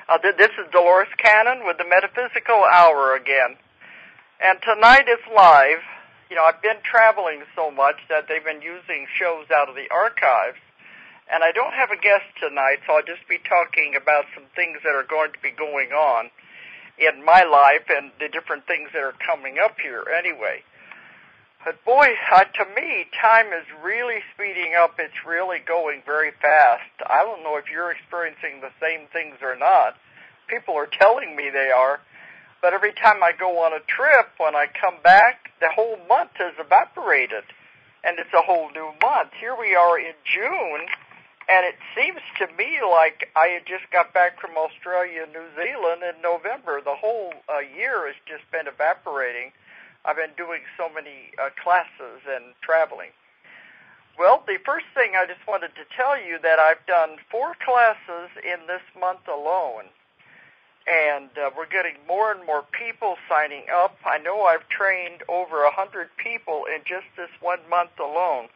This is Dolores Cannon with the Metaphysical Hour again. And tonight is live. You know, I've been traveling so much that they've been using shows out of the archives. And I don't have a guest tonight, so I'll just be talking about some things that are going to be going on in my life and the different things that are coming up here anyway. But boy, to me, time is really speeding up. It's really going very fast. I don't know if you're experiencing the same things or not. People are telling me they are. But every time I go on a trip, when I come back, the whole month has evaporated. And it's a whole new month. Here we are in June, and it seems to me like I had just got back from Australia and New Zealand in November. The whole year has just been evaporating. I've been doing so many classes and traveling. Well, the first thing I just wanted to tell you that I've done 4 classes in this month alone. And we're getting more and more people signing up. I know I've trained over 100 people in just this 1 month alone.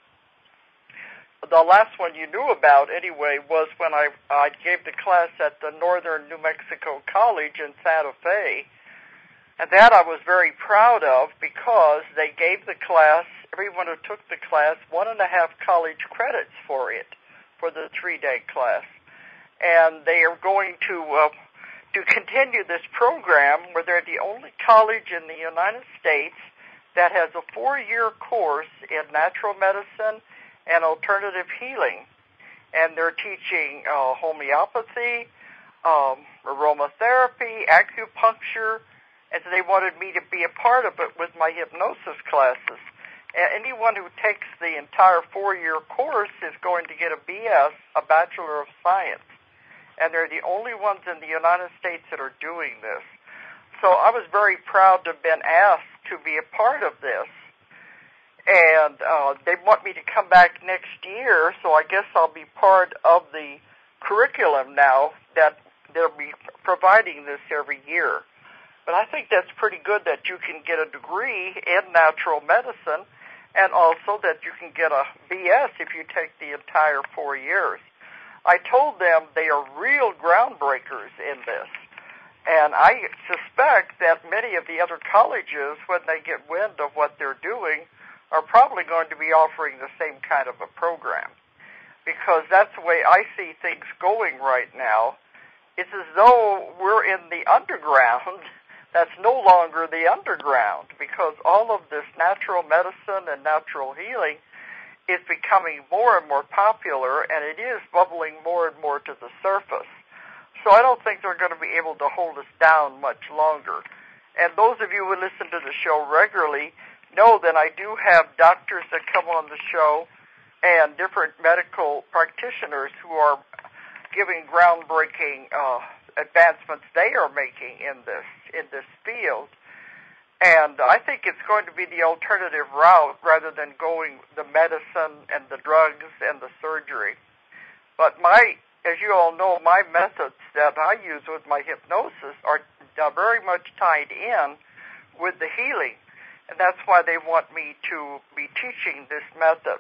The last one you knew about, anyway, was when I gave the class at the Northern New Mexico College in Santa Fe. And that I was very proud of because they gave the class, everyone who took the class, 1.5 college credits for it, for the 3-day class. And they are going to continue this program where they're the only college in the United States that has a 4-year course in natural medicine and alternative healing. And they're teaching homeopathy, aromatherapy, acupuncture, and so they wanted me to be a part of it with my hypnosis classes. And anyone who takes the entire 4-year course is going to get a BS, a Bachelor of Science. And they're the only ones in the United States that are doing this. So I was very proud to have been asked to be a part of this. And they want me to come back next year, so I guess I'll be part of the curriculum now that they'll be providing this every year. But I think that's pretty good that you can get a degree in natural medicine and also that you can get a BS if you take the entire 4 years. I told them they are real groundbreakers in this. And I suspect that many of the other colleges, when they get wind of what they're doing, are probably going to be offering the same kind of a program. Because that's the way I see things going right now. It's as though we're in the underground. That's no longer the underground, because all of this natural medicine and natural healing is becoming more and more popular, and it is bubbling more and more to the surface. So I don't think they're going to be able to hold us down much longer. And those of you who listen to the show regularly know that I do have doctors that come on the show and different medical practitioners who are giving groundbreaking advancements they are making in this field. And I think it's going to be the alternative route rather than going the medicine and the drugs and the surgery. But as you all know, my methods that I use with my hypnosis are very much tied in with the healing. And that's why they want me to be teaching this method.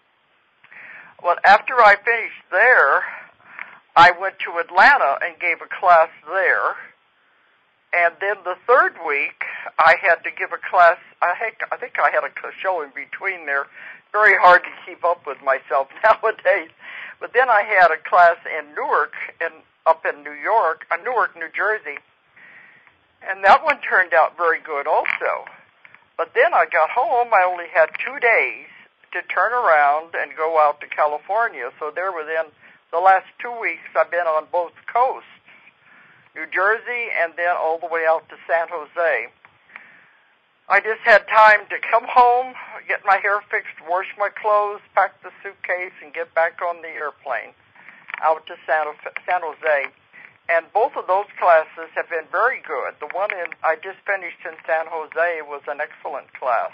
Well, after I finished there, I went to Atlanta and gave a class there. And then the 3rd week, I had to give a class. I think I had a show in between there. Very hard to keep up with myself nowadays. But then I had a class in Newark, up in Newark, New Jersey. And that one turned out very good also. But then I got home. I only had 2 days to turn around and go out to California. So there within the last 2 weeks, I've been on both coasts, New Jersey and then all the way out to San Jose. I just had time to come home, get my hair fixed, wash my clothes, pack the suitcase, and get back on the airplane out to San Jose. And both of those classes have been very good. The one I just finished in San Jose was an excellent class.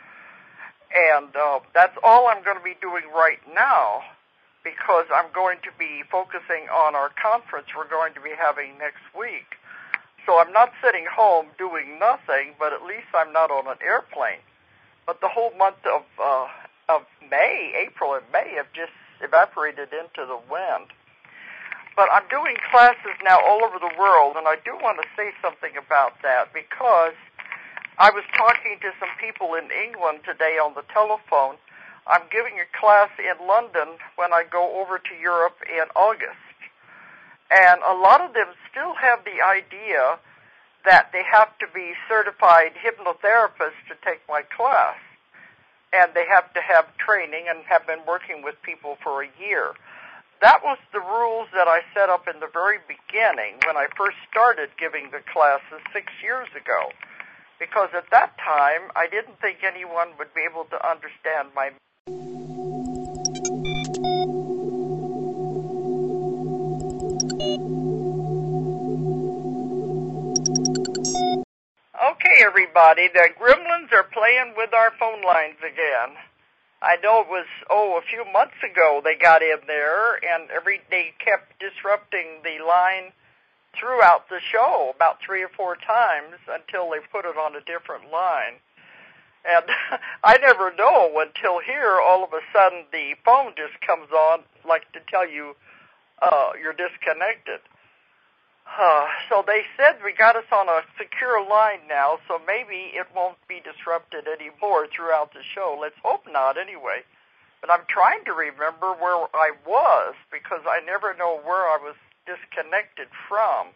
And that's all I'm going to be doing right now, because I'm going to be focusing on our conference we're going to be having next week. So I'm not sitting home doing nothing, but at least I'm not on an airplane. But the whole month of April and May, have just evaporated into the wind. But I'm doing classes now all over the world, and I do want to say something about that because I was talking to some people in England today on the telephone. I'm giving a class in London when I go over to Europe in August. And a lot of them still have the idea that they have to be certified hypnotherapists to take my class. And they have to have training and have been working with people for a year. That was the rules that I set up in the very beginning when I first started giving the classes 6 years ago. Because at that time, I didn't think anyone would be able to understand my... Okay, everybody, the gremlins are playing with our phone lines again. I know it was, a few months ago they got in there, and they kept disrupting the line throughout the show about 3 or 4 times until they put it on a different line. And I never know until here, all of a sudden, the phone just comes on, like to tell you you're disconnected. So they said we got us on a secure line now, so maybe it won't be disrupted anymore throughout the show. Let's hope not, anyway. But I'm trying to remember where I was, because I never know where I was disconnected from.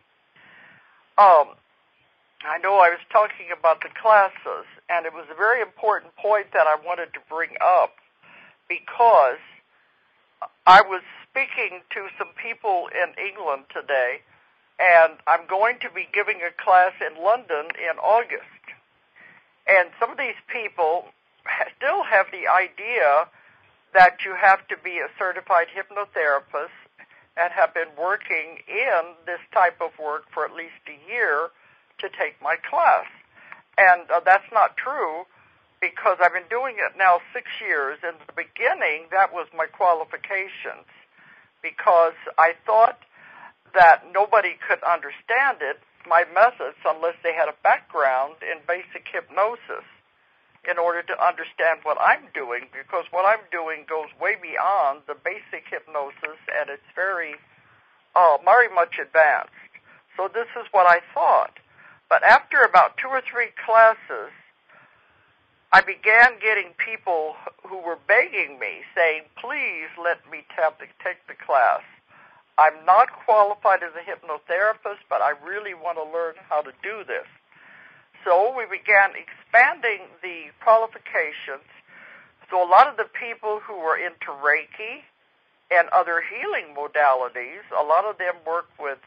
I know I was talking about the classes, and it was a very important point that I wanted to bring up, because I was speaking to some people in England today, and I'm going to be giving a class in London in August. And some of these people still have the idea that you have to be a certified hypnotherapist and have been working in this type of work for at least a year to take my class. And that's not true, because I've been doing it now 6 years. In the beginning, that was my qualifications, because I thought that nobody could understand it, my methods, unless they had a background in basic hypnosis in order to understand what I'm doing, because what I'm doing goes way beyond the basic hypnosis, and it's very much advanced. So this is what I thought. But after about 2 or 3 classes, I began getting people who were begging me, saying, please let me take the class. I'm not qualified as a hypnotherapist, but I really want to learn how to do this. So we began expanding the qualifications. So a lot of the people who were into Reiki and other healing modalities, a lot of them work with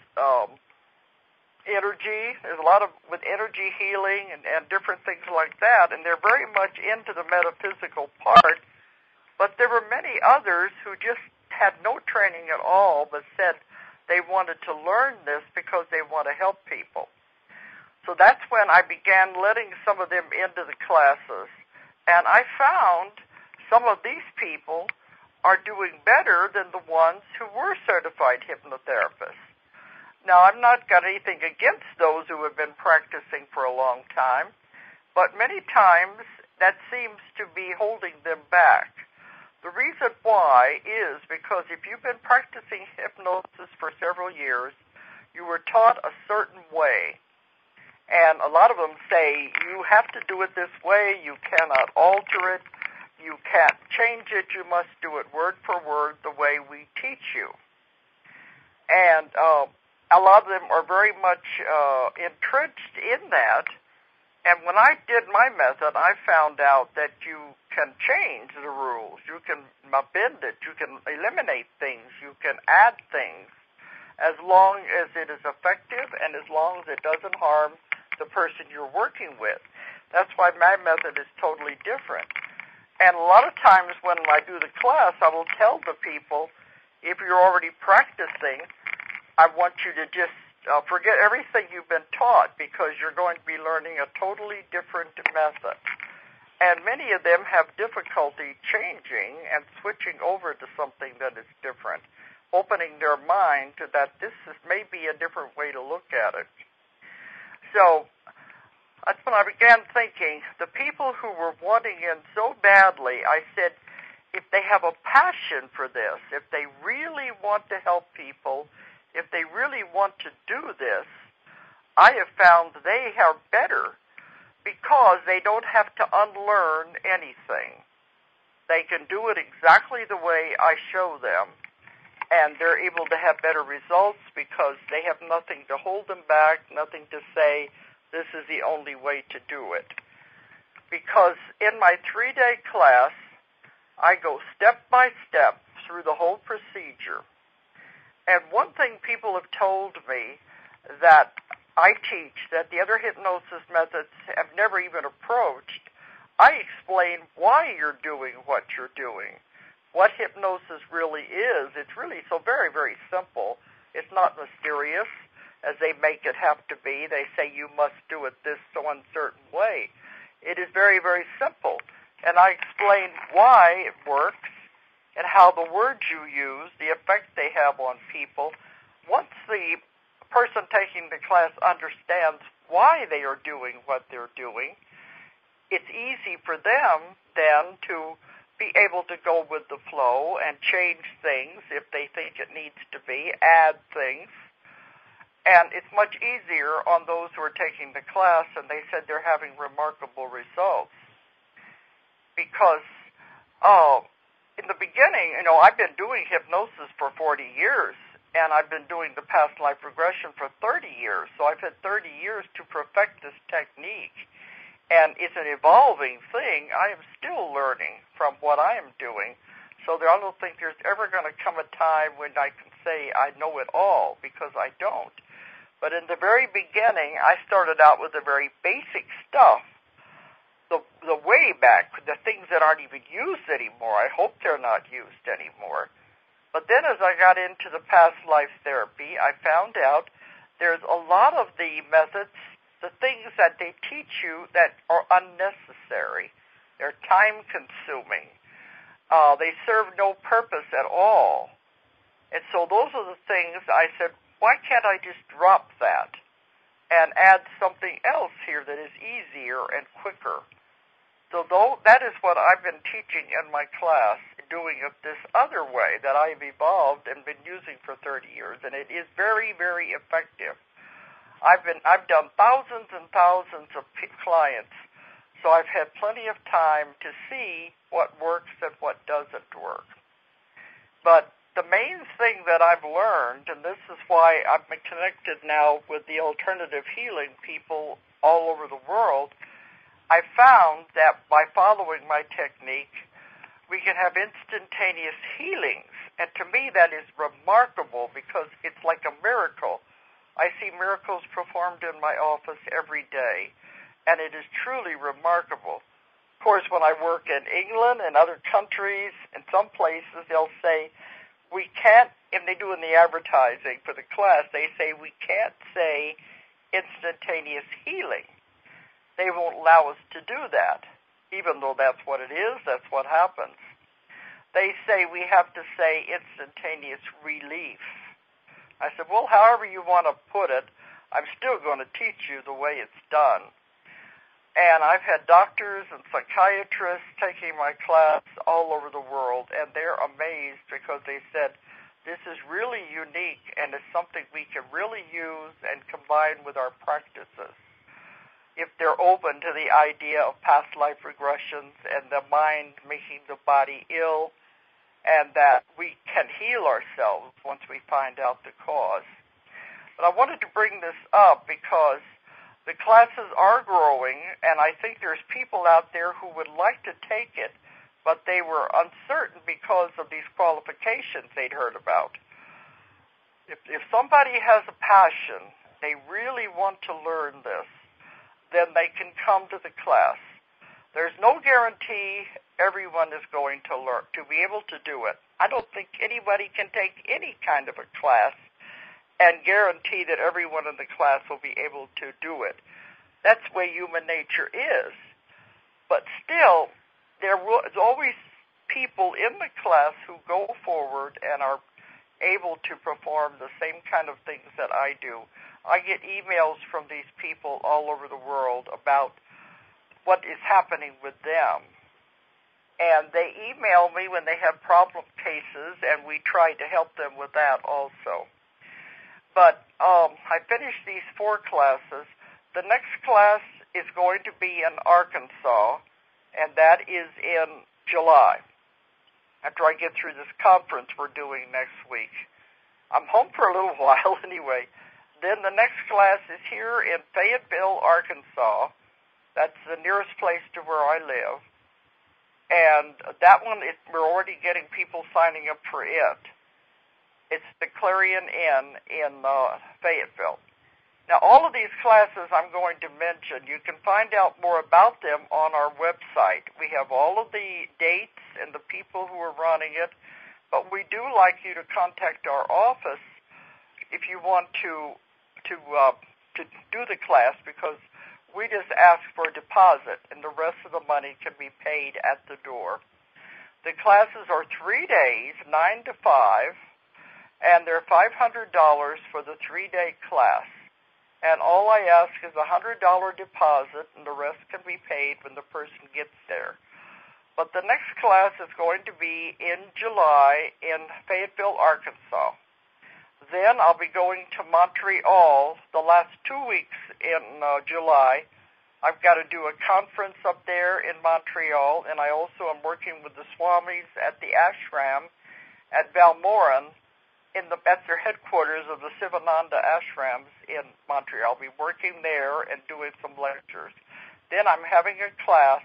energy. There's a lot with energy healing and different things like that, and they're very much into the metaphysical part. But there were many others who just had no training at all, but said they wanted to learn this because they want to help people. So that's when I began letting some of them into the classes, and I found some of these people are doing better than the ones who were certified hypnotherapists. Now, I've not got anything against those who have been practicing for a long time, but many times that seems to be holding them back. The reason why is because if you've been practicing hypnosis for several years, you were taught a certain way. And a lot of them say, you have to do it this way, you cannot alter it, you can't change it, you must do it word for word the way we teach you. And a lot of them are very much entrenched in that. And when I did my method, I found out that you can change the rules. You can bend it. You can eliminate things. You can add things as long as it is effective and as long as it doesn't harm the person you're working with. That's why my method is totally different. And a lot of times when I do the class, I will tell the people, if you're already practicing, I want you to just forget everything you've been taught, because you're going to be learning a totally different method. And many of them have difficulty changing and switching over to something that is different, opening their mind to that this is maybe a different way to look at it. So that's when I began thinking, the people who were wanting in so badly, I said, if they have a passion for this, if they really want to help people, if they really want to do this, I have found they are better because they don't have to unlearn anything. They can do it exactly the way I show them, and they're able to have better results because they have nothing to hold them back, nothing to say, this is the only way to do it. Because in my 3-day class, I go step by step through the whole procedure. And one thing people have told me that I teach that the other hypnosis methods have never even approached, I explain why you're doing what you're doing, what hypnosis really is. It's really so very, very simple. It's not mysterious, as they make it have to be. They say you must do it this so uncertain way. It is very, very simple. And I explain why it works and how the words you use, the effect they have on people. Once the person taking the class understands why they are doing what they're doing, it's easy for them then to be able to go with the flow and change things if they think it needs to be, add things. And it's much easier on those who are taking the class, and they said they're having remarkable results. Because in the beginning, I've been doing hypnosis for 40 years, and I've been doing the past life regression for 30 years. So I've had 30 years to perfect this technique. And it's an evolving thing. I am still learning from what I am doing. So I don't think there's ever going to come a time when I can say I know it all, because I don't. But in the very beginning, I started out with the very basic stuff, the way back, the things that aren't even used anymore. I hope they're not used anymore. But then as I got into the past life therapy, I found out there's a lot of the methods, the things that they teach you that are unnecessary. They're time-consuming. They serve no purpose at all. And so those are the things I said, why can't I just drop that and add something else here that is easier and quicker? So that is what I've been teaching in my class, doing it this other way that I've evolved and been using for 30 years, and it is very, very effective. I've done thousands and thousands of clients, so I've had plenty of time to see what works and what doesn't work. But the main thing that I've learned, and this is why I'm connected now with the alternative healing people all over the world, I found that by following my technique, we can have instantaneous healings. And to me, that is remarkable because it's like a miracle. I see miracles performed in my office every day, and it is truly remarkable. Of course, when I work in England and other countries, in some places, they'll say, we can't, and they do in the advertising for the class, they say we can't say instantaneous healing. They won't allow us to do that, even though that's what it is, that's what happens. They say we have to say instantaneous relief. I said, well, however you want to put it, I'm still going to teach you the way it's done. And I've had doctors and psychiatrists taking my class all over the world, and they're amazed because they said, this is really unique, and it's something we can really use and combine with our practices. If they're open to the idea of past life regressions and the mind making the body ill, and that we can heal ourselves once we find out the cause. But I wanted to bring this up because the classes are growing, and I think there's people out there who would like to take it, but they were uncertain because of these qualifications they'd heard about. If somebody has a passion, they really want to learn this, then they can come to the class. There's no guarantee everyone is going to learn, to be able to do it. I don't think anybody can take any kind of a class and guarantee that everyone in the class will be able to do it. That's the way human nature is. But still, there's always people in the class who go forward and are able to perform the same kind of things that I do. I get emails from these people all over the world about what is happening with them. And they email me when they have problem cases, and we try to help them with that also. But I finished these 4 classes. The next class is going to be in Arkansas, and that is in July, after I get through this conference we're doing next week. I'm home for a little while anyway. Then the next class is here in Fayetteville, Arkansas. That's the nearest place to where I live. And that one, we're already getting people signing up for it. It's the Clarion Inn in Fayetteville. Now, all of these classes I'm going to mention, you can find out more about them on our website. We have all of the dates and the people who are running it, but we do like you to contact our office if you want to do the class, because we just ask for a deposit, and the rest of the money can be paid at the door. The classes are 3 days, 9 to 5, and they're $500 for the 3-day class. And all I ask is a $100 deposit, and the rest can be paid when the person gets there. But the next class is going to be in July in Fayetteville, Arkansas. Then I'll be going to Montreal the last 2 weeks in July. I've got to do a conference up there in Montreal, and I also am working with the Swamis at the ashram at Valmorin at their headquarters of the Sivananda ashrams in Montreal. I'll be working there and doing some lectures. Then I'm having a class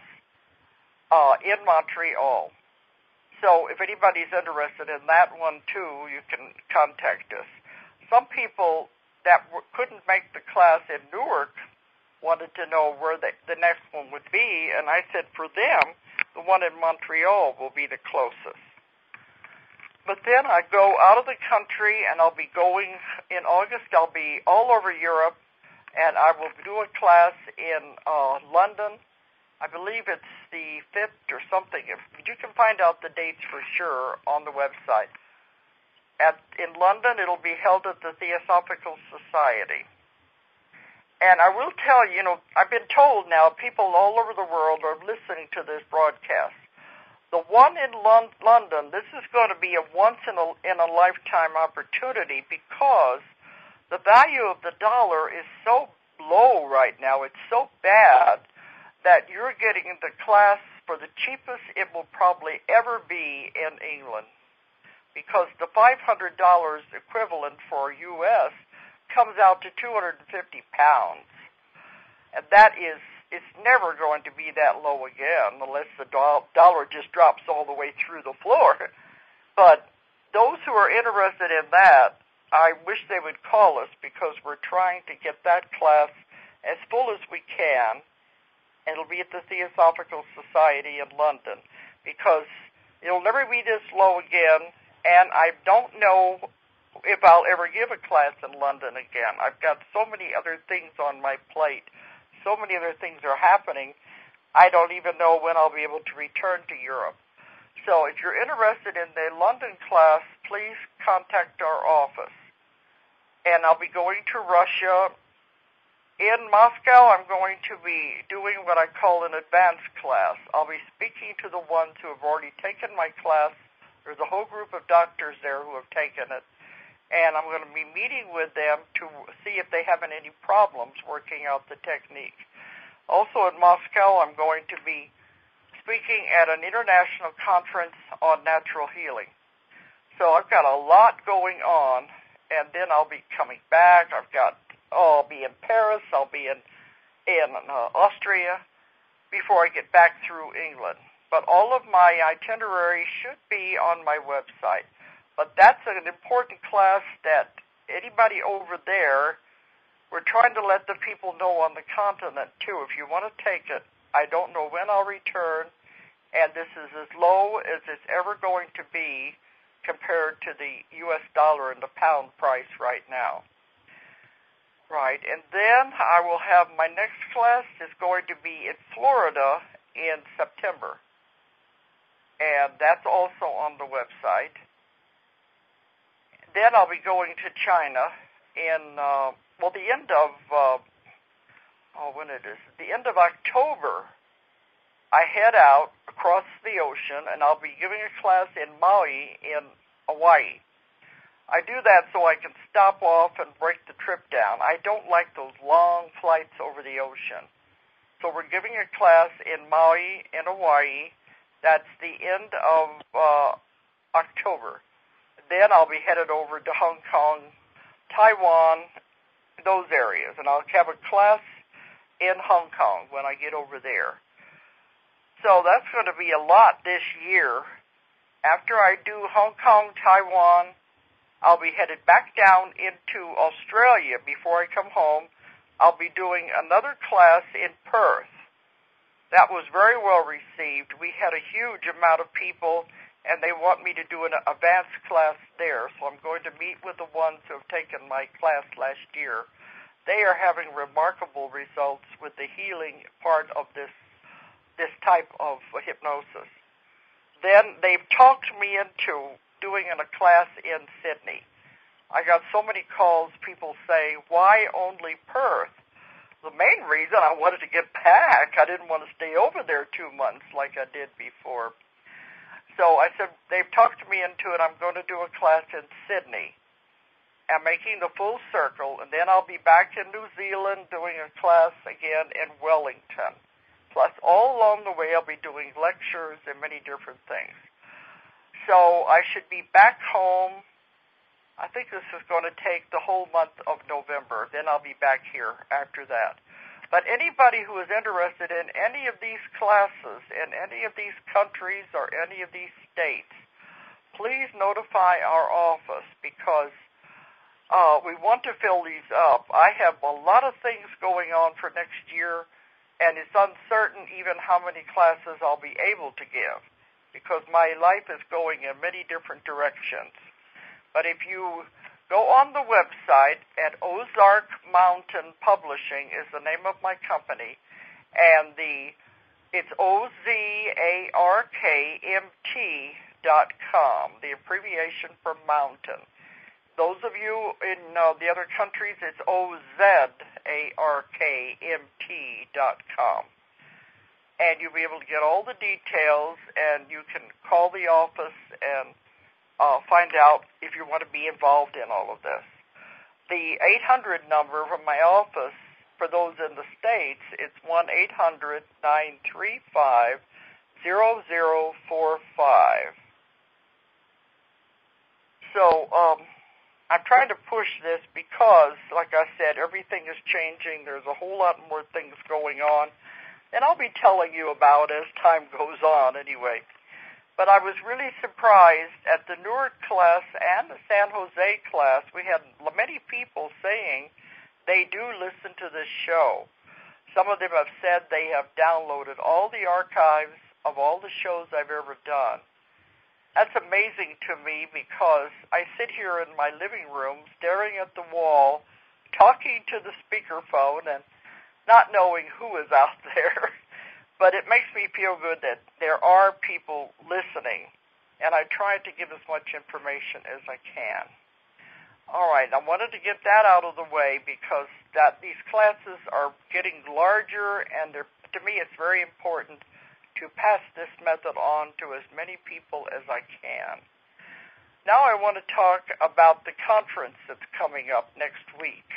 in Montreal. So if anybody's interested in that one too, you can contact us. Some people that couldn't make the class in Newark wanted to know where the next one would be, and I said for them, the one in Montreal will be the closest. But then I go out of the country, and I'll be going in August. I'll be all over Europe, and I will do a class in London. I believe it's the 5th or something. You can find out the dates for sure on the website. In London, it'll be held at the Theosophical Society. And I will tell you, I've been told now people all over the world are listening to this broadcast. The one in London, this is going to be a once-in-a-lifetime opportunity because the value of the dollar is so low right now. It's so bad that you're getting the class for the cheapest it will probably ever be in England, because the $500 equivalent for U.S. comes out to 250 pounds. And that is, it's never going to be that low again unless the dollar just drops all the way through the floor. But those who are interested in that, I wish they would call us, because we're trying to get that class as full as we can. It'll be at the Theosophical Society in London, because it'll never be this low again, and I don't know if I'll ever give a class in London again. I've got so many other things on my plate. So many other things are happening, I don't even know when I'll be able to return to Europe. So if you're interested in the London class, please contact our office. And I'll be going to Russia. In Moscow, I'm going to be doing what I call an advanced class. I'll be speaking to the ones who have already taken my class. There's a whole group of doctors there who have taken it. And I'm going to be meeting with them to see if they have any problems working out the technique. Also in Moscow, I'm going to be speaking at an international conference on natural healing. So I've got a lot going on, and then I'll be coming back. I'll be in Paris, I'll be in Austria before I get back through England. But all of my itinerary should be on my website. But that's an important class that anybody over there, we're trying to let the people know on the continent, too. If you want to take it, I don't know when I'll return, and this is as low as it's ever going to be compared to the U.S. dollar and the pound price right now. Right, and then I will have my next class is going to be in Florida in September, and that's also on the website. Then I'll be going to China in, the end of, the end of October. I head out across the ocean, and I'll be giving a class in Maui in Hawaii. I do that so I can stop off and break the trip down. I don't like those long flights over the ocean. So we're giving a class in Maui, in Hawaii. That's the end of October. Then I'll be headed over to Hong Kong, Taiwan, those areas. And I'll have a class in Hong Kong when I get over there. So that's going to be a lot this year. After I do Hong Kong, Taiwan, I'll be headed back down into Australia before I come home. I'll be doing another class in Perth. That was very well received. We had a huge amount of people, and they want me to do an advanced class there. So I'm going to meet with the ones who have taken my class last year. They are having remarkable results with the healing part of this type of hypnosis. Then they've talked me into doing a class in Sydney. I got so many calls, people say, why only Perth? The main reason I wanted to get back, I didn't want to stay over there 2 months like I did before. So I said, they've talked me into it, I'm going to do a class in Sydney. I'm making the full circle, and then I'll be back in New Zealand doing a class again in Wellington. Plus, all along the way, I'll be doing lectures and many different things. So I should be back home. I think this is going to take the whole month of November. Then I'll be back here after that. But anybody who is interested in any of these classes, in any of these countries or any of these states, please notify our office because we want to fill these up. I have a lot of things going on for next year, and it's uncertain even how many classes I'll be able to give because my life is going in many different directions. But if you go on the website at Ozark Mountain Publishing is the name of my company, and it's OZARKMT.com, the abbreviation for mountain. Those of you in the other countries, it's OZARKMT.com. And you'll be able to get all the details, and you can call the office and find out if you want to be involved in all of this. The 800 number from my office, for those in the States, it's 1-800-935-0045. So I'm trying to push this because, like I said, everything is changing. There's a whole lot more things going on. And I'll be telling you about as time goes on anyway. But I was really surprised at the Newark class and the San Jose class. We had many people saying they do listen to this show. Some of them have said they have downloaded all the archives of all the shows I've ever done. That's amazing to me because I sit here in my living room staring at the wall, talking to the speakerphone and not knowing who is out there. But it makes me feel good that there are people listening, and I try to give as much information as I can. All right, I wanted to get that out of the way because these classes are getting larger, and to me it's very important to pass this method on to as many people as I can. Now I want to talk about the conference that's coming up next week.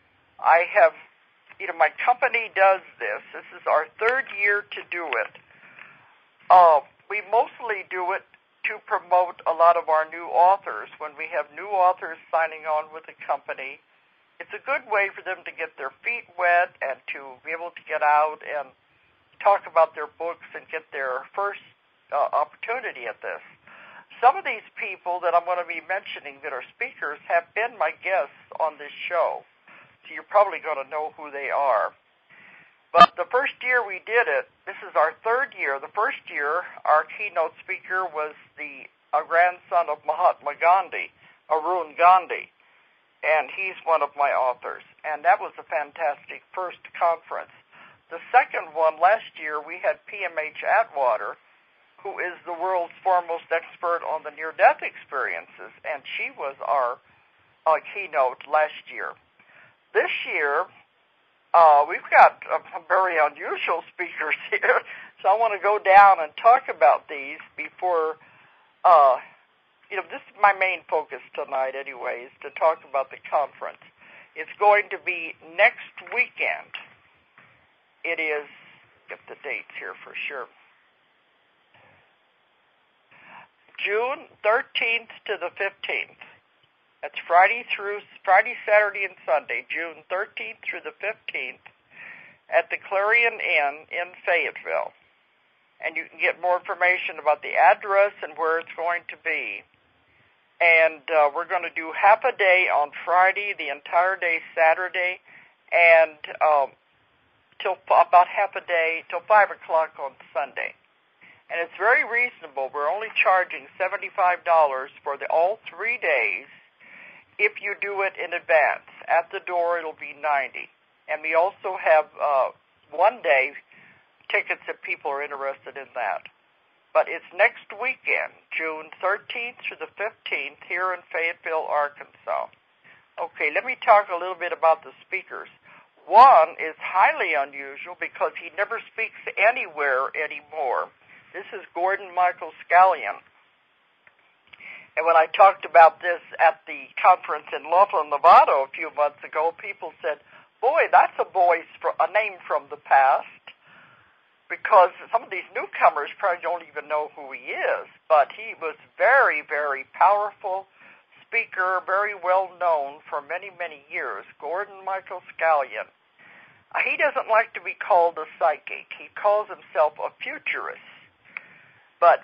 My company does this. This is our third year to do it. We mostly do it to promote a lot of our new authors. When we have new authors signing on with the company, it's a good way for them to get their feet wet and to be able to get out and talk about their books and get their first opportunity at this. Some of these people that I'm going to be mentioning that are speakers have been my guests on this show. So you're probably going to know who they are. But the first year we did it, this is our third year. The first year, our keynote speaker was the grandson of Mahatma Gandhi, Arun Gandhi, and he's one of my authors. And that was a fantastic first conference. The second one, last year, we had PMH Atwater, who is the world's foremost expert on the near-death experiences, and she was our keynote last year. This year, we've got some very unusual speakers here, so I want to go down and talk about these before this is my main focus tonight anyway, is to talk about the conference. It's going to be next weekend. It is, get the dates here for sure, June 13th to the 15th. That's Friday, Saturday, and Sunday, June 13th through the 15th, at the Clarion Inn in Fayetteville. And you can get more information about the address and where it's going to be. And we're going to do half a day on Friday, the entire day Saturday, and till about half a day, till 5 o'clock on Sunday. And it's very reasonable. We're only charging $75 for all 3 days if you do it in advance. At the door, it'll be $90. And we also have 1 day tickets if people are interested in that. But it's next weekend, June 13th through the 15th, here in Fayetteville, Arkansas. Okay, let me talk a little bit about the speakers. One is highly unusual because he never speaks anywhere anymore. This is Gordon Michael Scallion. And when I talked about this at the conference in Laughlin, Nevada a few months ago, people said, boy, that's a name from the past. Because some of these newcomers probably don't even know who he is. But he was very, very powerful speaker, very well known for many, many years, Gordon Michael Scallion. He doesn't like to be called a psychic. He calls himself a futurist. But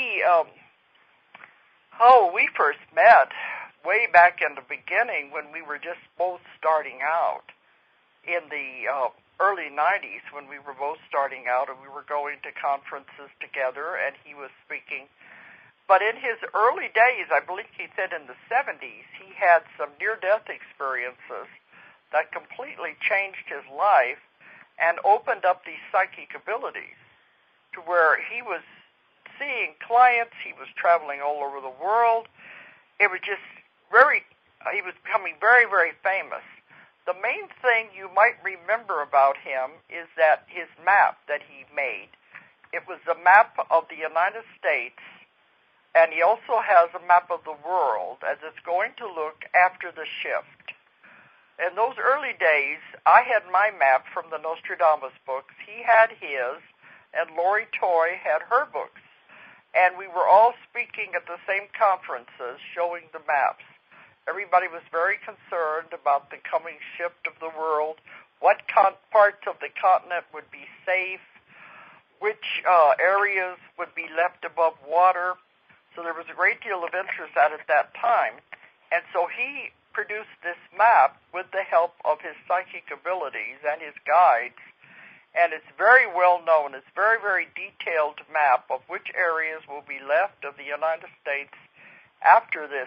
we first met way back in the beginning when we were just both starting out in the early 90s, when we were both starting out and we were going to conferences together and he was speaking. But in his early days, I believe he said in the 70s, he had some near-death experiences that completely changed his life and opened up these psychic abilities to where he was seeing clients, he was traveling all over the world. It was just he was becoming very, very famous. The main thing you might remember about him is that his map that he made, it was a map of the United States, and he also has a map of the world as it's going to look after the shift. In those early days, I had my map from the Nostradamus books. He had his, and Lori Toy had her books. And we were all speaking at the same conferences showing the maps. Everybody was very concerned about the coming shift of the world, what parts of the continent would be safe, which areas would be left above water. So there was a great deal of interest at that time. And so he produced this map with the help of his psychic abilities and his guides. And it's very well known. It's a very, very detailed map of which areas will be left of the United States after this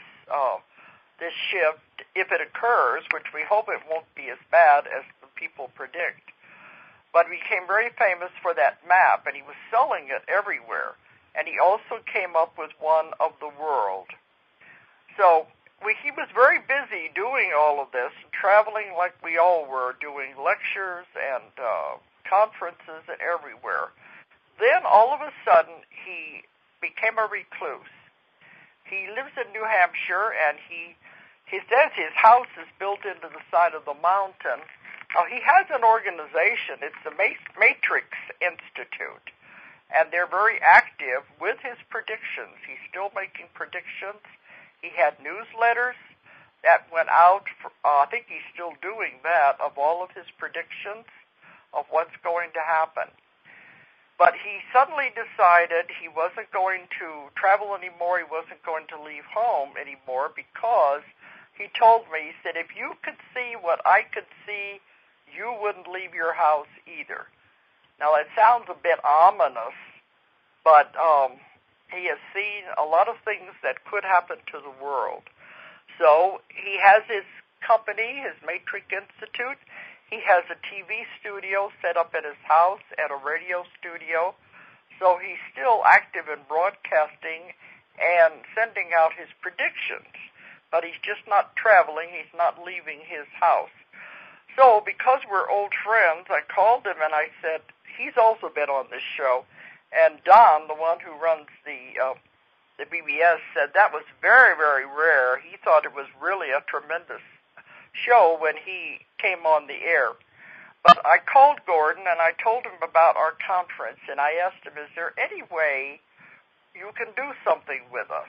shift, if it occurs, which we hope it won't be as bad as the people predict. But he became very famous for that map, and he was selling it everywhere. And he also came up with one of the world. So he was very busy doing all of this, traveling like we all were, doing lectures and conferences and everywhere. Then all of a sudden, he became a recluse. He lives in New Hampshire, and he says his house is built into the side of the mountain. Now, he has an organization. It's the Matrix Institute, and they're very active with his predictions. He's still making predictions. He had newsletters that went out. I think he's still doing that, of all of his predictions of what's going to happen. But he suddenly decided he wasn't going to travel anymore. He wasn't going to leave home anymore because he told me, he said, if you could see what I could see, you wouldn't leave your house either. Now, that sounds a bit ominous, but he has seen a lot of things that could happen to the world. So he has his company, his Matrix Institute. He has a TV studio set up at his house and a radio studio. So he's still active in broadcasting and sending out his predictions. But he's just not traveling. He's not leaving his house. So because we're old friends, I called him and I said, he's also been on this show. And Don, the one who runs the the BBS, said that was very, very rare. He thought it was really a tremendous show when he came on the air. But I called Gordon and I told him about our conference, and I asked him, is there any way you can do something with us?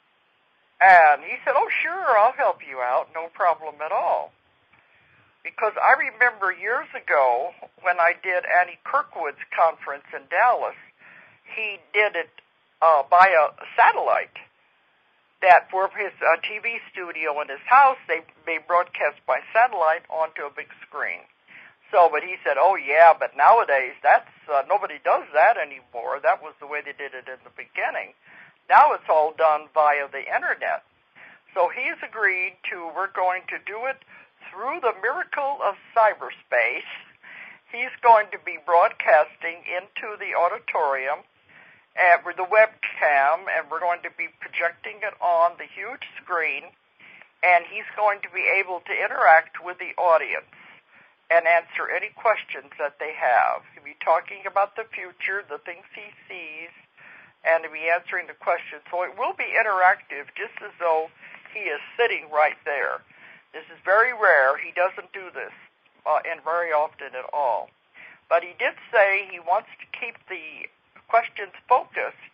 And he said, oh, sure, I'll help you out, no problem at all. Because I remember years ago when I did Annie Kirkwood's conference in Dallas, he did it by a satellite. That for his TV studio in his house, they broadcast by satellite onto a big screen. So, but he said, oh yeah, but nowadays that's nobody does that anymore. That was the way they did it in the beginning. Now it's all done via the internet. So he's agreed to, we're going to do it through the miracle of cyberspace. He's going to be broadcasting into the auditorium with the webcam, and we're going to be projecting it on the huge screen, and he's going to be able to interact with the audience and answer any questions that they have. He'll be talking about the future, the things he sees, and he'll be answering the questions. So it will be interactive, just as though he is sitting right there. This is very rare. He doesn't do this and very often at all. But he did say he wants to keep the questions focused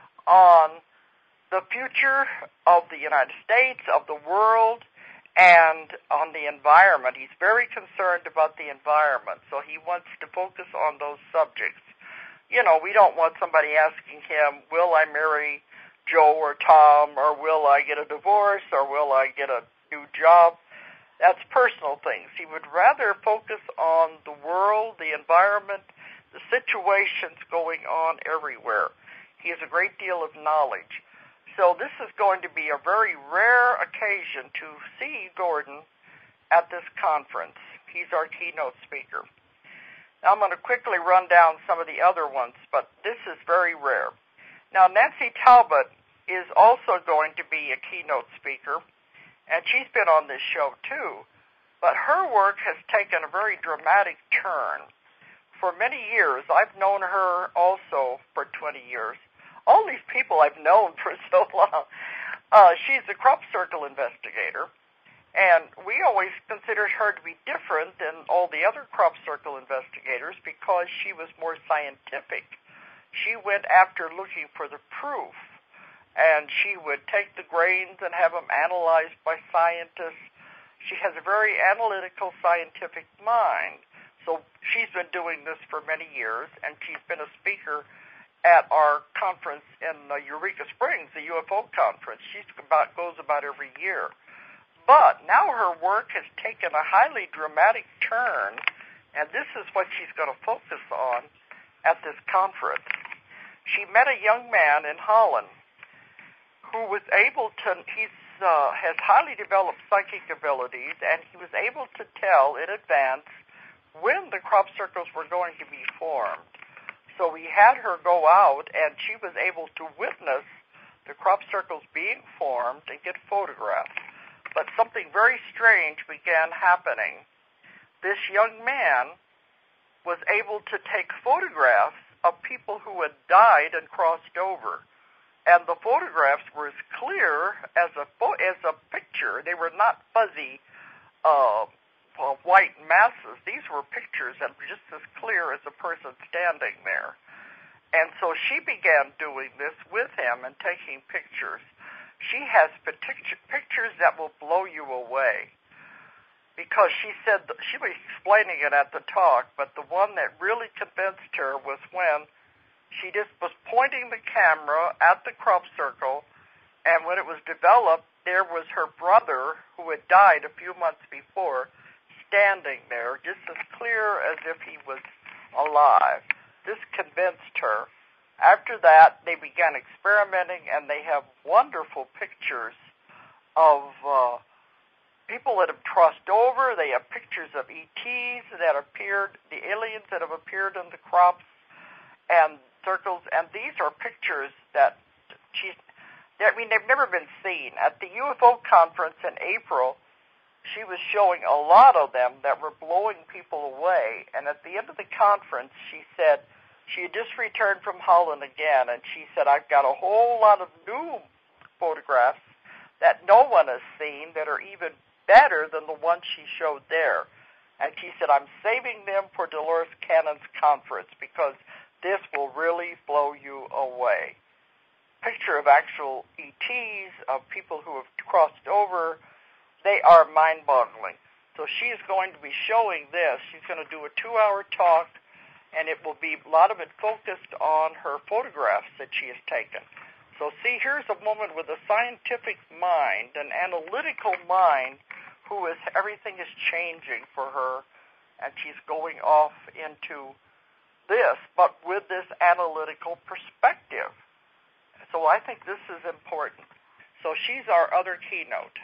on the future of the United States, of the world, and on the environment. He's very concerned about the environment, so he wants to focus on those subjects. You know, we don't want somebody asking him, will I marry Joe or Tom, or will I get a divorce, or will I get a new job? That's personal things. He would rather focus on the world, the environment, the situations going on everywhere. He has a great deal of knowledge. So this is going to be a very rare occasion to see Gordon at this conference. He's our keynote speaker. Now I'm going to quickly run down some of the other ones, but this is very rare. Now Nancy Talbot is also going to be a keynote speaker, and she's been on this show too. But her work has taken a very dramatic turn. For many years, I've known her also for 20 years. All these people I've known for so long. She's a crop circle investigator, and we always considered her to be different than all the other crop circle investigators because she was more scientific. She went after looking for the proof, and she would take the grains and have them analyzed by scientists. She has a very analytical, scientific mind. So she's been doing this for many years, and she's been a speaker at our conference in Eureka Springs, the UFO conference. She goes about every year. But now her work has taken a highly dramatic turn, and this is what she's going to focus on at this conference. She met a young man in Holland who was able to, has highly developed psychic abilities, and he was able to tell in advance when the crop circles were going to be formed. So we had her go out, and she was able to witness the crop circles being formed and get photographs. But something very strange began happening. This young man was able to take photographs of people who had died and crossed over. And the photographs were as clear as a picture. They were not fuzzy white masses. These were pictures that were just as clear as a person standing there. And so she began doing this with him and taking pictures. She has pictures that will blow you away. Because she said, she was explaining it at the talk, but the one that really convinced her was when she just was pointing the camera at the crop circle, and when it was developed, there was her brother, who had died a few months before, standing there, just as clear as if he was alive. This convinced her. After that, they began experimenting, and they have wonderful pictures of people that have crossed over. They have pictures of ETs that appeared, the aliens that have appeared in the crops and circles, and these are pictures that they've never been seen. At the UFO conference in April, she was showing a lot of them that were blowing people away, and at the end of the conference, she said She had just returned from Holland again, and she said, I've got a whole lot of new photographs that no one has seen that are even better than the ones she showed there. And she said, I'm saving them for Dolores Cannon's conference because this will really blow you away. Picture of actual ETs, of people who have crossed over, they are mind-boggling. So she is going to be showing this. She's going to do a 2-hour talk, and it will be a lot of it focused on her photographs that she has taken. So see, here's a woman with a scientific mind, an analytical mind, who is, everything is changing for her, and she's going off into this, but with this analytical perspective. So I think this is important. So she's our other keynote.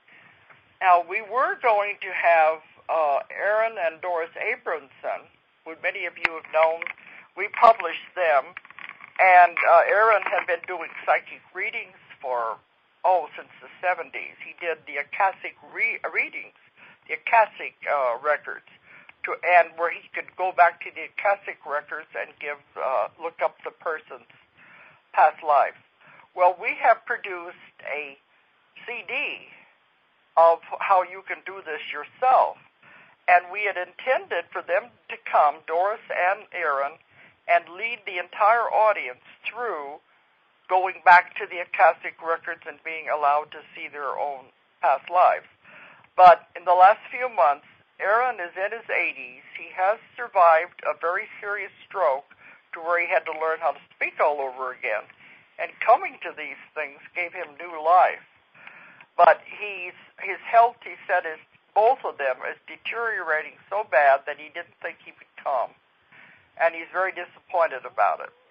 Now, we were going to have Aaron and Doris Abramson, who many of you have known. We published them, and Aaron had been doing psychic readings for, since the 70s. He did the Akashic readings, the Akashic records, and where he could go back to the Akashic records and look up the person's past lives. Well, we have produced a CD of how you can do this yourself. And we had intended for them to come, Doris and Aaron, and lead the entire audience through going back to the Akashic records and being allowed to see their own past lives. But in the last few months, Aaron is in his 80s. He has survived a very serious stroke to where he had to learn how to speak all over again. And coming to these things gave him new life. But his health, he said, both of them is deteriorating so bad that he didn't think he would come. And he's very disappointed about it.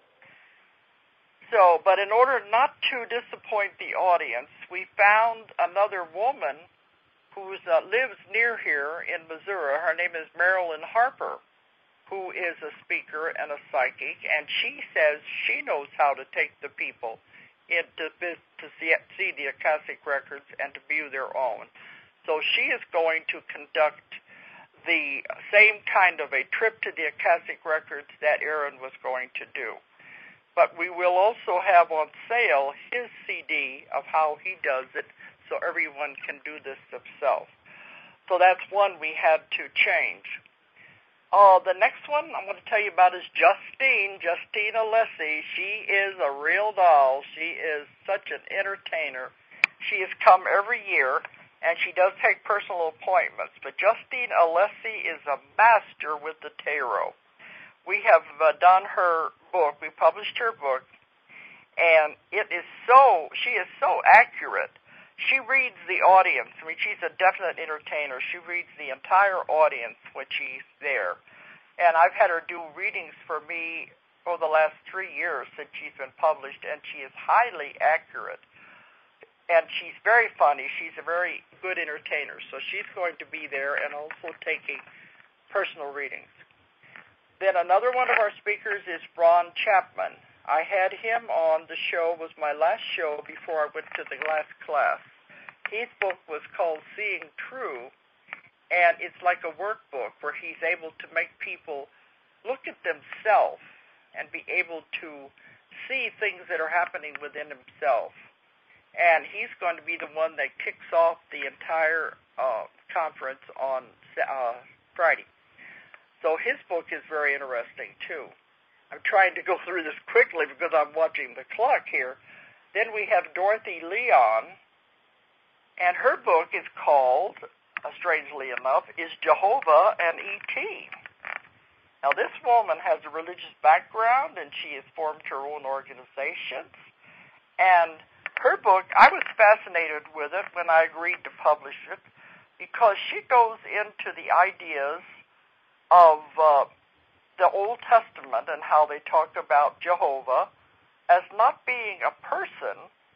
So, but in order not to disappoint the audience, we found another woman who lives near here in Missouri. Her name is Marilyn Harper, who is a speaker and a psychic, and she says she knows how to take the people to see the Akashic records and to view their own. So she is going to conduct the same kind of a trip to the Akashic records that Aaron was going to do. But we will also have on sale his CD of how he does it so everyone can do this themselves. So that's one we had to change. The next one I'm going to tell you about is Justine Alessi. She is a real doll. She is such an entertainer. She has come every year, and she does take personal appointments. But Justine Alessi is a master with the tarot. We have done her book. We published her book, and she is so accurate. She reads the audience. I mean, she's a definite entertainer. She reads the entire audience when she's there. And I've had her do readings for me for the last 3 years since she's been published, and she is highly accurate. And she's very funny. She's a very good entertainer. So she's going to be there and also taking personal readings. Then another one of our speakers is Ron Chapman. I had him on the show. It was my last show before I went to the last class. His book was called Seeing True, and it's like a workbook where he's able to make people look at themselves and be able to see things that are happening within himself. And he's going to be the one that kicks off the entire conference on Friday. So his book is very interesting, too. I'm trying to go through this quickly because I'm watching the clock here. Then we have Dorothy Leon, and her book is called, strangely enough, Is Jehovah an E.T.? Now, this woman has a religious background, and she has formed her own organizations. And her book, I was fascinated with it when I agreed to publish it because she goes into the ideas of the Old Testament and how they talk about Jehovah as not being a person,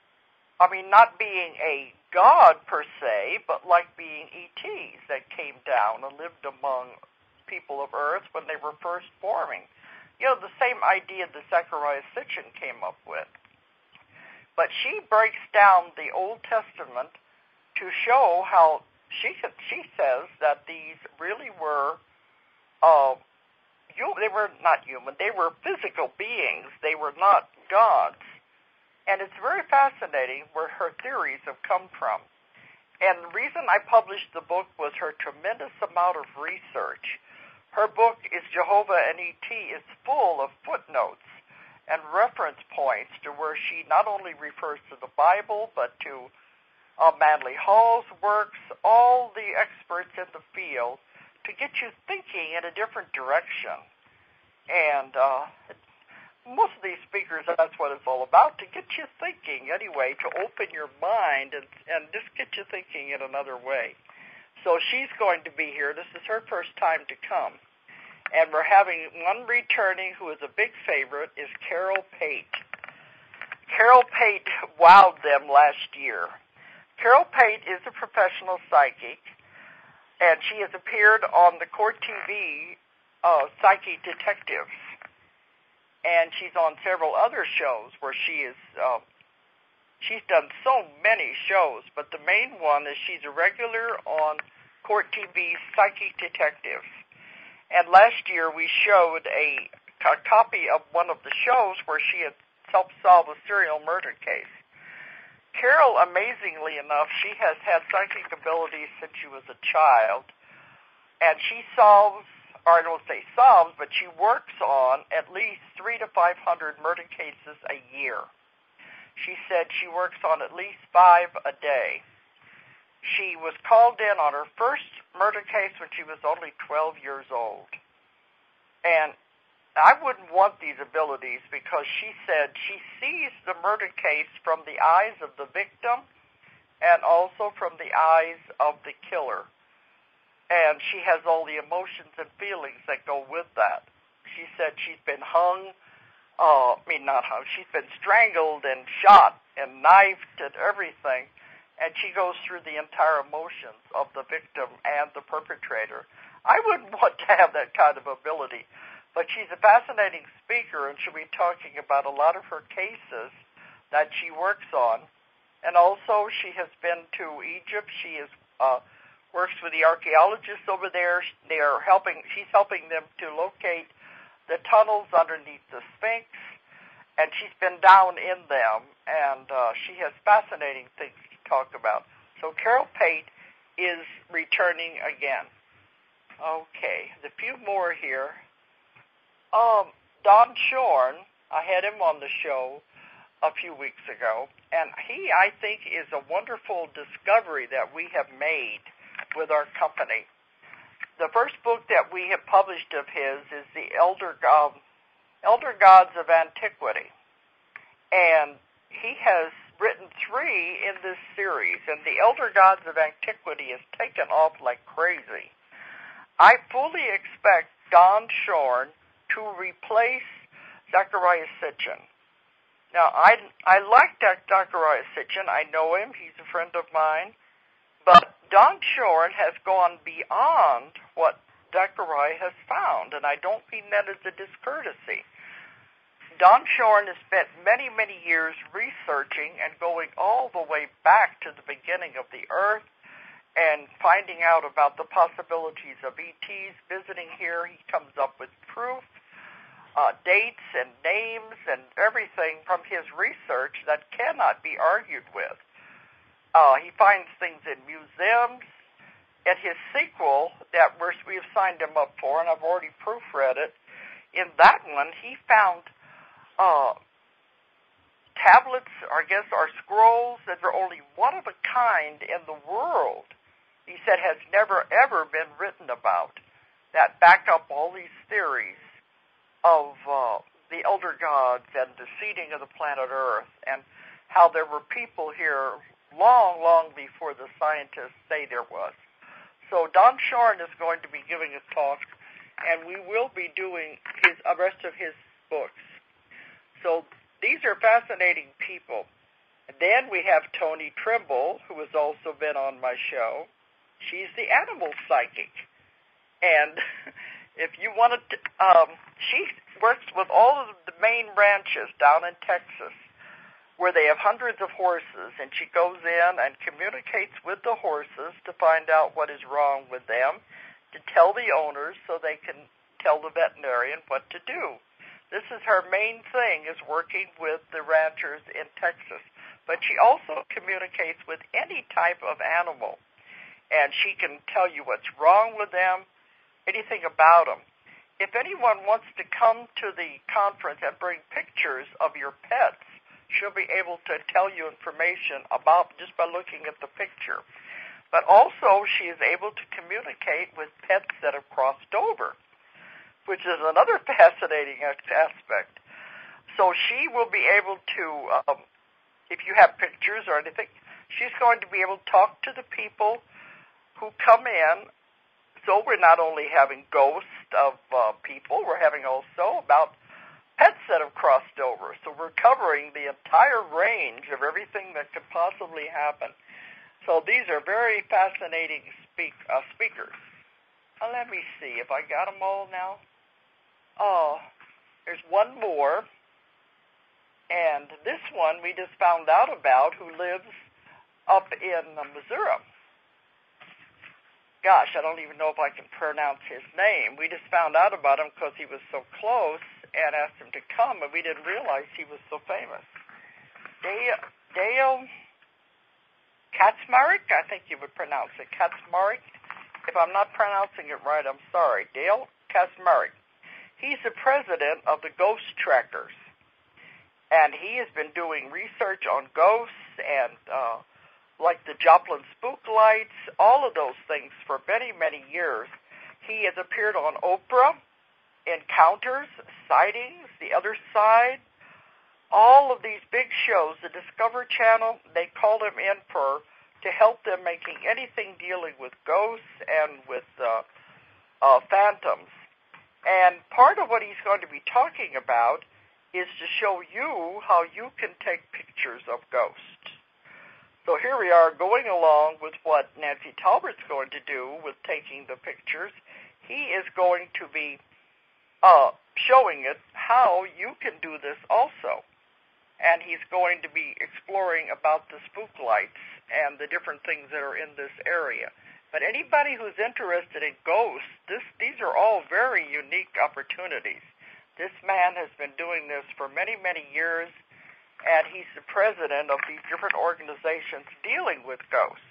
not being a God per se, but like being ETs that came down and lived among people of Earth when they were first forming. The same idea that Zecharia Sitchin came up with. But she breaks down the Old Testament to show how she says that these really were they were not human. They were physical beings. They were not gods. And it's very fascinating where her theories have come from. And the reason I published the book was her tremendous amount of research. Her book is Jehovah and E.T. is full of footnotes and reference points to where she not only refers to the Bible, but to Manly Hall's works, all the experts in the field, to get you thinking in a different direction. And most of these speakers, that's what it's all about, to get you thinking anyway, to open your mind and just get you thinking in another way. So she's going to be here. This is her first time to come. And we're having one returning who is a big favorite, is Carol Pate. Carol Pate wowed them last year. Carol Pate is a professional psychic, and she has appeared on the Court TV Psychic Detectives. And she's on several other shows where she's done so many shows, but the main one is she's a regular on Court TV's Psychic Detectives. And last year we showed a copy of one of the shows where she had helped solve a serial murder case. Carol, amazingly enough, she has had psychic abilities since she was a child, and she solves, or I don't say solves, but she works on at least 300 to 500 murder cases a year. She said she works on at least 5 a day. She was called in on her first murder case when she was only 12 years old. And I wouldn't want these abilities because she said she sees the murder case from the eyes of the victim and also from the eyes of the killer. And she has all the emotions and feelings that go with that. She said she's been she's been strangled and shot and knifed and everything. And she goes through the entire emotions of the victim and the perpetrator. I wouldn't want to have that kind of ability. But she's a fascinating speaker, and she'll be talking about a lot of her cases that she works on. And also, she has been to Egypt. She is works with the archaeologists over there. She's helping them to locate the tunnels underneath the Sphinx, and she's been down in them, and she has fascinating things to talk about. So Carol Pate is returning again. Okay, a few more here. Don Shorn, I had him on the show a few weeks ago, and he, I think, is a wonderful discovery that we have made with our company. The first book that we have published of his is the Elder Gods of Antiquity, and he has written 3 in this series, and the Elder Gods of Antiquity has taken off like crazy. I fully expect Don Shorn to replace Zecharia Sitchin. Now, I like Zecharia Sitchin. I know him. He's a friend of mine. But Don Shorn has gone beyond what Zecharia has found, and I don't mean that as a discourtesy. Don Shorn has spent many, many years researching and going all the way back to the beginning of the Earth and finding out about the possibilities of ETs visiting here. He comes up with proof, dates and names and everything from his research that cannot be argued with. He finds things in museums. And his sequel that we have signed him up for, and I've already proofread it, in that one he found tablets, or I guess, or scrolls that are only one of a kind in the world. He said has never, ever been written about, that back up all these theories of the elder gods and the seeding of the planet Earth, and how there were people here long, long before the scientists say there was. So Don Shorn is going to be giving a talk, and we will be doing the rest of his books. So these are fascinating people. And then we have Toni Trimble, who has also been on my show. She's the animal psychic. And if you want to, she works with all of the main ranches down in Texas, where they have hundreds of horses, and she goes in and communicates with the horses to find out what is wrong with them, to tell the owners so they can tell the veterinarian what to do. This is her main thing, is working with the ranchers in Texas. But she also communicates with any type of animal, and she can tell you what's wrong with them, anything about them. If anyone wants to come to the conference and bring pictures of your pets, she'll be able to tell you information about just by looking at the picture. But also, she is able to communicate with pets that have crossed over, which is another fascinating aspect. So she will be able to, if you have pictures or anything, she's going to be able to talk to the people who come in. So we're not only having ghosts of people, we're having also about pets that have crossed over. So we're covering the entire range of everything that could possibly happen. So these are very fascinating speakers. Let me see if I got them all now. Oh, there's one more. And this one we just found out about, who lives up in Missouri. Gosh, I don't even know if I can pronounce his name. We just found out about him because he was so close and asked him to come, and we didn't realize he was so famous. Dale Kaczmarek, I think you would pronounce it, Kaczmarek. If I'm not pronouncing it right, I'm sorry. Dale Kaczmarek. He's the president of the Ghost Trackers, and he has been doing research on ghosts and like the Joplin spook lights, all of those things for many, many years. He has appeared on Oprah, Encounters, Sightings, The Other Side, all of these big shows. The Discovery Channel, they called him in to help them making anything dealing with ghosts and with phantoms. And part of what he's going to be talking about is to show you how you can take pictures of ghosts. So here we are going along with what Nancy Talbert's going to do with taking the pictures. He is going to be showing it how you can do this also. And he's going to be exploring about the spook lights and the different things that are in this area. But anybody who's interested in ghosts, these are all very unique opportunities. This man has been doing this for many, many years, and he's the president of these different organizations dealing with ghosts.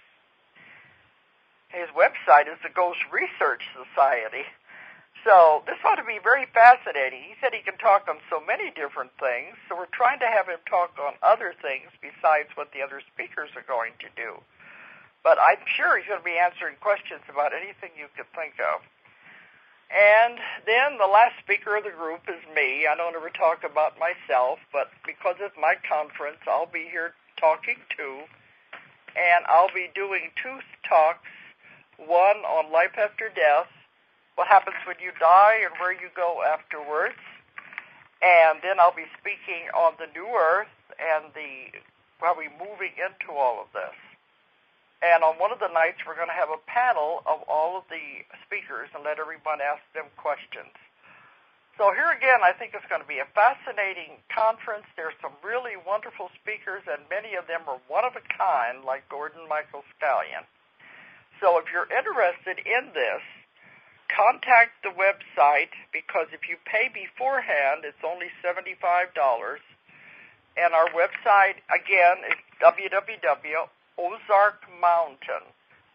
His website is the Ghost Research Society. So this ought to be very fascinating. He said he can talk on so many different things, so we're trying to have him talk on other things besides what the other speakers are going to do. But I'm sure he's going to be answering questions about anything you could think of. And then the last speaker of the group is me. I don't ever talk about myself, but because it's my conference, I'll be here talking too. And I'll be doing 2 talks, one on life after death, what happens when you die and where you go afterwards. And then I'll be speaking on the new earth and how we're moving into all of this. And on one of the nights, we're going to have a panel of all of the speakers and let everyone ask them questions. So here again, I think it's going to be a fascinating conference. There's some really wonderful speakers, and many of them are one of a kind, like Gordon Michael Scallion. So if you're interested in this, contact the website, because if you pay beforehand, it's only $75. And our website, again, is www.ozarkmountain,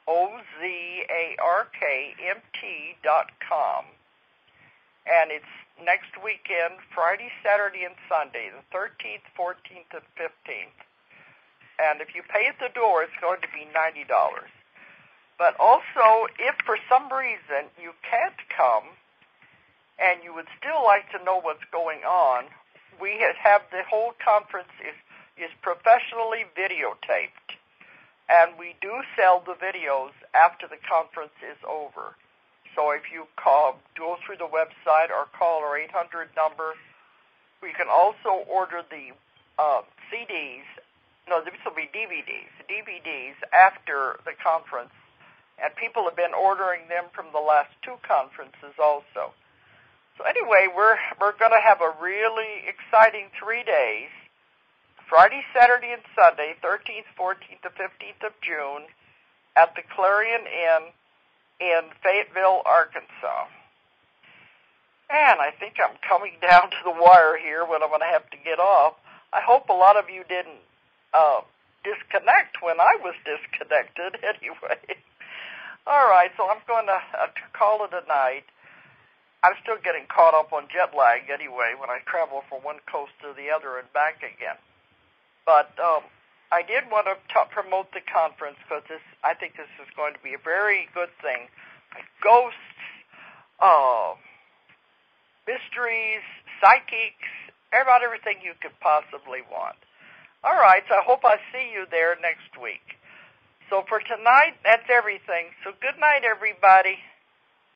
OZARKMT.com. And it's next weekend, Friday, Saturday, and Sunday, the 13th, 14th, and 15th. And if you pay at the door, it's going to be $90. But also, if for some reason you can't come and you would still like to know what's going on, we have the whole conference is professionally videotaped. And we do sell the videos after the conference is over. So if you go through the website or call our 800 number, we can also order the CDs. No, this will be DVDs after the conference. And people have been ordering them from the last 2 conferences also. So anyway, we're going to have a really exciting 3 days, Friday, Saturday, and Sunday, 13th, 14th, and 15th of June, at the Clarion Inn in Fayetteville, Arkansas. And I think I'm coming down to the wire here when I'm going to have to get off. I hope a lot of you didn't disconnect when I was disconnected anyway. All right, so I'm going to call it a night. I'm still getting caught up on jet lag anyway when I travel from one coast to the other and back again. But I did want to promote the conference because I think this is going to be a very good thing. Ghosts, mysteries, psychics, about everything you could possibly want. All right, so I hope I see you there next week. So for tonight, that's everything. So good night, everybody.